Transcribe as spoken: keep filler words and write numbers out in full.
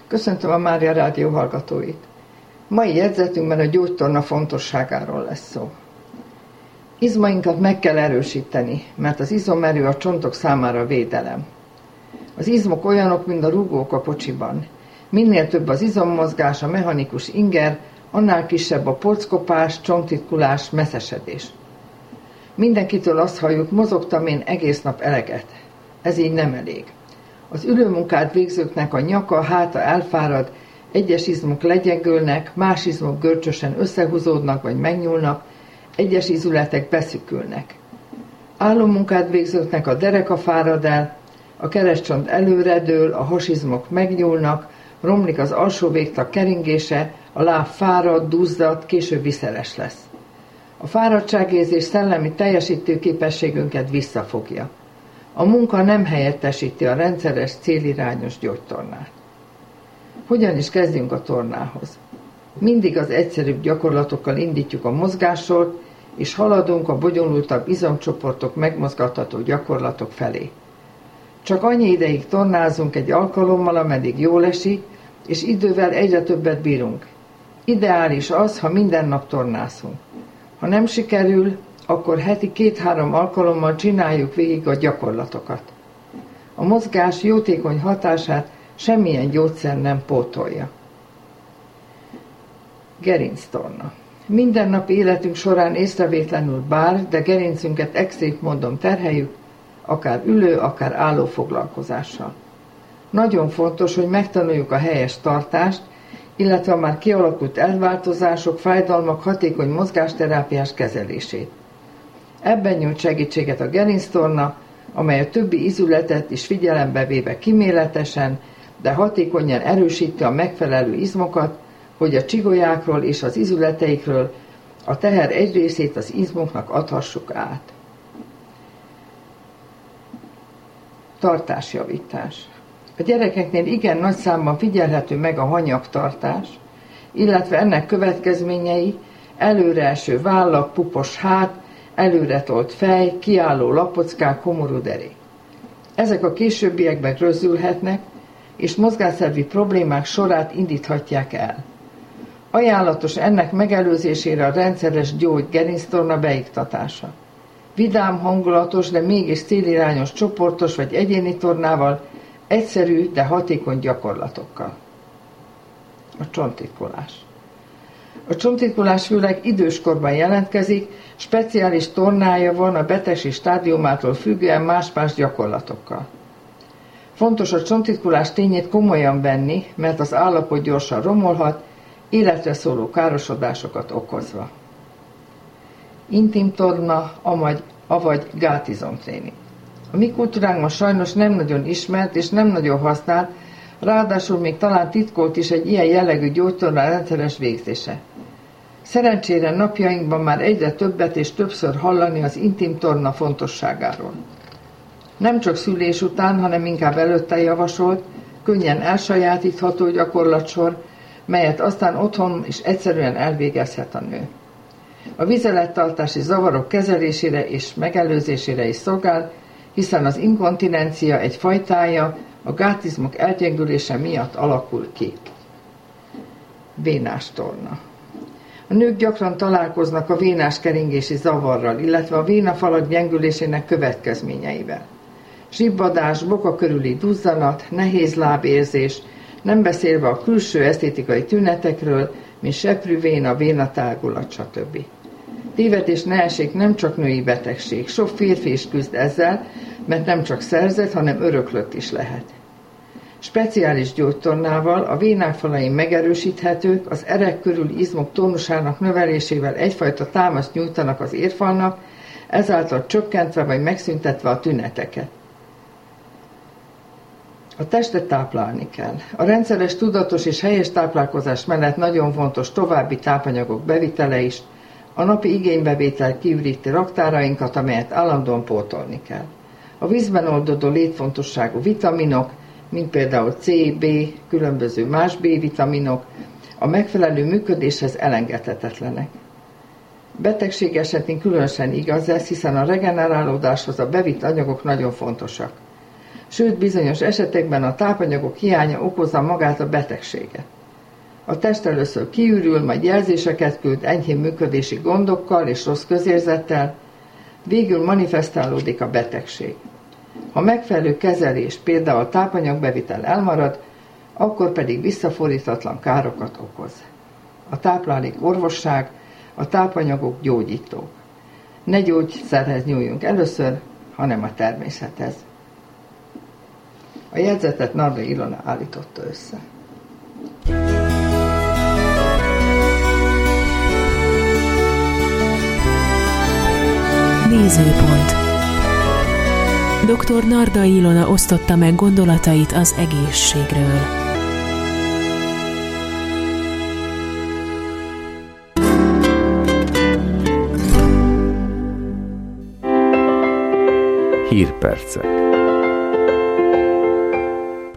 Köszöntöm a Mária Rádió hallgatóit. Mai jegyzetünkben a gyógytorna fontosságáról lesz szó. Izmainkat meg kell erősíteni, mert az izomerő a csontok számára védelem. Az izmok olyanok, mint a rúgók a kocsiban. Minél több az izommozgás, a mechanikus inger, annál kisebb a porckopás, csontritkulás, messzesedés. Mindenkitől azt halljuk, mozogtam én egész nap eleget. Ez így nem elég. Az ülőmunkát végzőknek a nyaka, háta elfárad, egyes izmok legyengülnek, más izmok görcsösen összehúzódnak vagy megnyúlnak, egyes izületek beszűkülnek. Álló munkát végzőknek a dereka fárad el, a keresztcsont előredől, a hasizmok megnyúlnak, romlik az alsó végtag keringése, a láb fárad, duzzad, később viszeres lesz. A fáradtságérzés szellemi teljesítő képességünket visszafogja. A munka nem helyettesíti a rendszeres, célirányos gyógytornát. Hogyan is kezdjünk a tornához? Mindig az egyszerűbb gyakorlatokkal indítjuk a mozgássort, és haladunk a bonyolultabb izomcsoportok megmozgatható gyakorlatok felé. Csak annyi ideig tornázunk egy alkalommal, ameddig jól esik, és idővel egyre többet bírunk. Ideális az, ha minden nap tornázunk. Ha nem sikerül, akkor heti két-három alkalommal csináljuk végig a gyakorlatokat. A mozgás jótékony hatását semmilyen gyógyszer nem pótolja. Gerinctorna. Mindennapi életünk során észrevétlenül bár, de gerincünket extrém módon terheljük, akár ülő, akár álló foglalkozással. Nagyon fontos, hogy megtanuljuk a helyes tartást, illetve a már kialakult elváltozások, fájdalmak hatékony mozgásterápiás kezelését. Ebben nyújt segítséget a gerinctorna, amely a többi izületet is figyelembe véve kíméletesen, de hatékonyan erősíti a megfelelő izmokat, hogy a csigolyákról és az izületeikről a teher egy részét az izmoknak adhassuk át. Tartásjavítás. A gyerekeknél igen nagy számban figyelhető meg a hanyagtartás, illetve ennek következményei előreeső vállak, pupos hát, előretolt fej, kiálló lapockák, komorú derék. Ezek a későbbiekben rözzülhetnek, és mozgásszervi problémák sorát indíthatják el. Ajánlatos ennek megelőzésére a rendszeres gyógy gerinctorna beiktatása. Vidám, hangulatos, de mégis célirányos csoportos vagy egyéni tornával, egyszerű, de hatékony gyakorlatokkal. A csontritkulás. A csontritkulás főleg időskorban jelentkezik, speciális tornája van a betegség stádiumától függően más-más gyakorlatokkal. Fontos a csontritkulás tényét komolyan venni, mert az állapot gyorsan romolhat, életre szóló károsodásokat okozva. Intim torna, avagy, avagy gátizomtréning. A mi kultúránkban sajnos nem nagyon ismert és nem nagyon használt, ráadásul még talán titkolt is egy ilyen jellegű gyógytorna rendszeres végzése. Szerencsére napjainkban már egyre többet és többször hallani az intim torna fontosságáról. Nem csak szülés után, hanem inkább előtte javasolt, könnyen elsajátítható gyakorlatsor, melyet aztán otthon is egyszerűen elvégezhet a nő. A vizelettartási zavarok kezelésére és megelőzésére is szolgál, hiszen az inkontinencia egy fajtája a gátizmok elgyengülése miatt alakul ki. Vénás torna. A nők gyakran találkoznak a vénás keringési zavarral, illetve a vénafalak gyengülésének következményeivel. Zsibbadás, boka körüli duzzanat, nehéz lábérzés, nem beszélve a külső esztétikai tünetekről, mint seprűvéna, vénatágulat, stb. Tévedés ne essék, nem csak női betegség, sok férfi is küzd ezzel, mert nem csak szerzett, hanem öröklött is lehet. Speciális gyógytornával a vénák falain megerősíthetők, az erek körül izmok tónusának növelésével egyfajta támaszt nyújtanak az érfalnak, ezáltal csökkentve vagy megszüntetve a tüneteket. A testet táplálni kell. A rendszeres, tudatos és helyes táplálkozás mellett nagyon fontos további tápanyagok bevitele is, a napi igénybevétel kiüríti raktárainkat, amelyet állandóan pótolni kell. A vízben oldódó létfontosságú vitaminok, mint például C, B, különböző más B-vitaminok, a megfelelő működéshez elengedhetetlenek. Betegség esetén különösen igaz ez, hiszen a regenerálódáshoz a bevitt anyagok nagyon fontosak. sőt bizonyos esetekben a tápanyagok hiánya okozza magát a betegséget. A test először kiürül, majd jelzéseket küld enyhén működési gondokkal és rossz közérzettel, végül manifestálódik a betegség. Ha megfelelő kezelés, például a tápanyagbevitel elmarad, akkor pedig visszafordíthatatlan károkat okoz. A táplálék orvosság, a tápanyagok gyógyítók. Ne gyógyszerhez nyúljunk először, hanem a természethez. A jegyzetet Nardai Ilona állította össze. Nézőpont. doktor Nardai Ilona osztotta meg gondolatait az egészségről. Hírpercek.